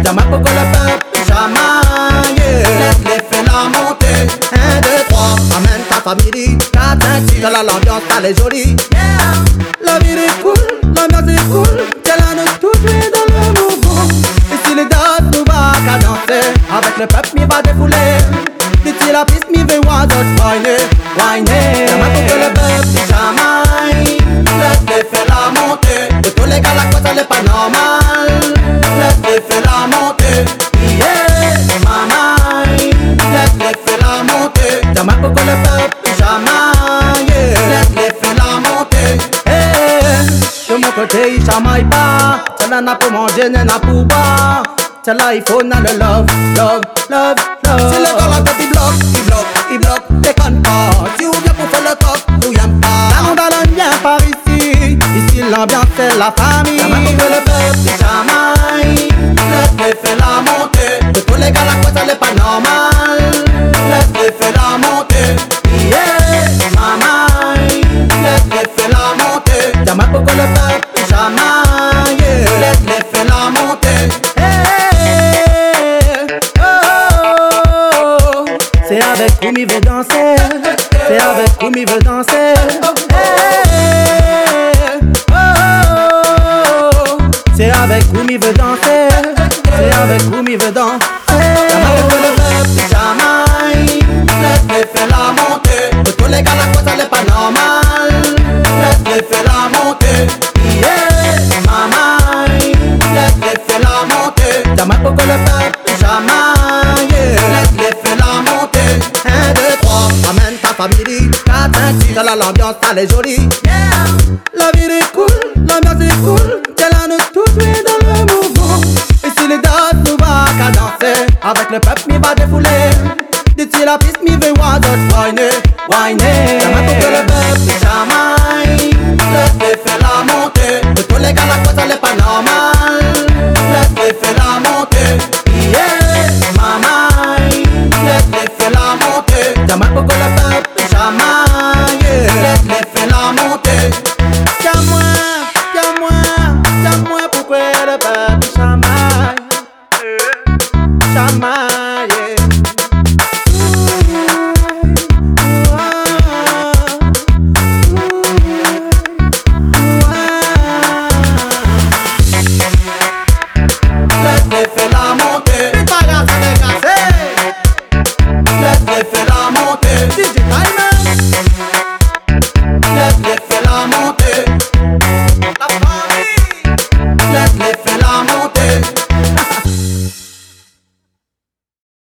Jamais pour que le peuple chamaille. Laisse-les faire la montée. 1, 2, 3, amène ta famille. 4, 5, 6, l'ambiance elle est jolie. La vie est cool, l'ambiance est cool. Qu'elle a nous tous dans le mouvement. Et si les dates nous va qu'à danser, avec le peuple m'y va défouler. D'ici la piste m'y veut voir d'autres whiner, whiner. Jamais pour que le peuple chamaille. Laisse-les faire la montée. De tous les gars la cause elle est pas normale. Laisse-les faire la montée. Yeah, mamaille. Laisse-les faire la montée. Jamais pour que le peuple chamaille. Laisse-les faire la montée. De mon côté il chamaille pas. Celle-là n'a pour manger, n'a pour boire. Celle-là il faut n'a le love, love, love, love. C'est le gars là quand il bloque, déconne pas. Si vous viens pour faire le coq, nous y'aime pas. La monde a bien par ici. Ici l'ambiance c'est la famille. Jamais pour que le peuple chamaille. Laisse-les faire la montée. De tous les gars la cause elle est pas normale. Laisse-les faire la montée. Yeah, mamaille. Laisse-les faire la montée. Jamais pour que le peuple chamaille. Laisse-les faire la montée. C'est avec où m'y veut danser. C'est avec où m'y veut danser. C'est avec où m'y veut danser. C'est avec où m'y veut danser. Jamais pour le peuple chamaille. Laisse-les faire la montée. De tous les gars la cause elle est pas normale. Laisse-les faire la montée. Yeah, mamaille. Laisse-les faire la montée. Jamais pour que le peuple chamaille. Laisse-les faire la montée. 1, 2, 3, amène ta famille. 4, 5, 6, l'ambiance elle est jolie. La vie est cool, l'ambiance est cool. Qu'elle a nous tous dans le mouvement. Et si les dates nous va qu'à danser, avec le peuple m'y va défouler. D'ici la piste m'y veut voir d'autres whiner, whiner. Jamais pour que le peuple chamaille. Laisse-les faire la montée. De tous les gars la cause elle est pas normale. Laisse-les faire la montée. Yeah, mamaille. Laisse-les faire la montée. Jamais pour que le peuple chamaille. Laisse-les faire la montée. Y'a moi pour que le peuple chamaille. Chamaille.